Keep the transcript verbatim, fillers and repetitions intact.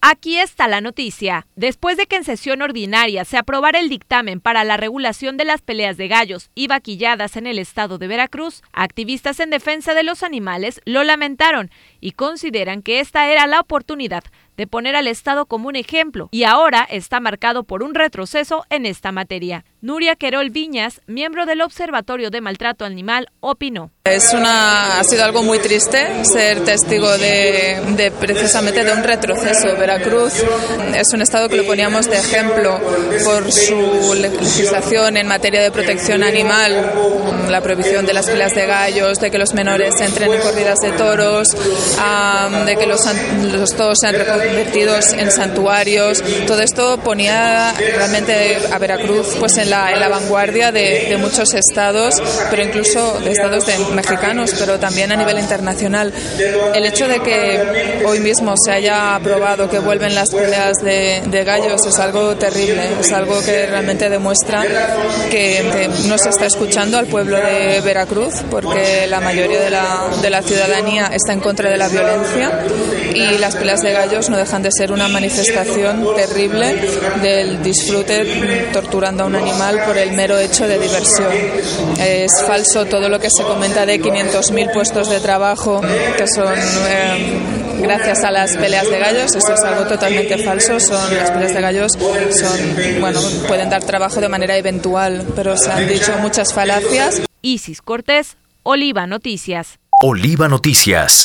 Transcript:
Aquí está la noticia. Después de que en sesión ordinaria se aprobara el dictamen para la regulación de las peleas de gallos y vaquilladas en el estado de Veracruz, activistas en defensa de los animales lo lamentaron y consideran que esta era la oportunidad de poner al Estado como un ejemplo y ahora está marcado por un retroceso en esta materia. Nuria Querol Viñas, miembro del Observatorio de Maltrato Animal, opinó. Es una, ha sido algo muy triste ser testigo de, de precisamente de un retroceso. Veracruz es un estado que lo poníamos de ejemplo por su legislación en materia de protección animal, la prohibición de las peleas de gallos, de que los menores entren en corridas de toros, um, de que los, los toros sean convertidos en santuarios. Todo esto ponía realmente a Veracruz pues en la, en la vanguardia de, de muchos estados, pero incluso de estados de mexicanos, pero también a nivel internacional. El hecho de que hoy mismo se haya aprobado que vuelven las peleas de, de gallos es algo terrible, es algo que realmente demuestra que, que no se está escuchando al pueblo de Veracruz, porque la mayoría de la, de la ciudadanía está en contra de la violencia y las peleas de gallos no dejan de ser una manifestación terrible del disfrute torturando a un animal por el mero hecho de diversión. Es falso todo lo que se comenta de quinientos mil puestos de trabajo que son eh, gracias a las peleas de gallos. Eso es algo totalmente falso. Son las peleas de gallos son, bueno, pueden dar trabajo de manera eventual, pero se han dicho muchas falacias. Isis Cortés, Oliva Noticias. Oliva Noticias.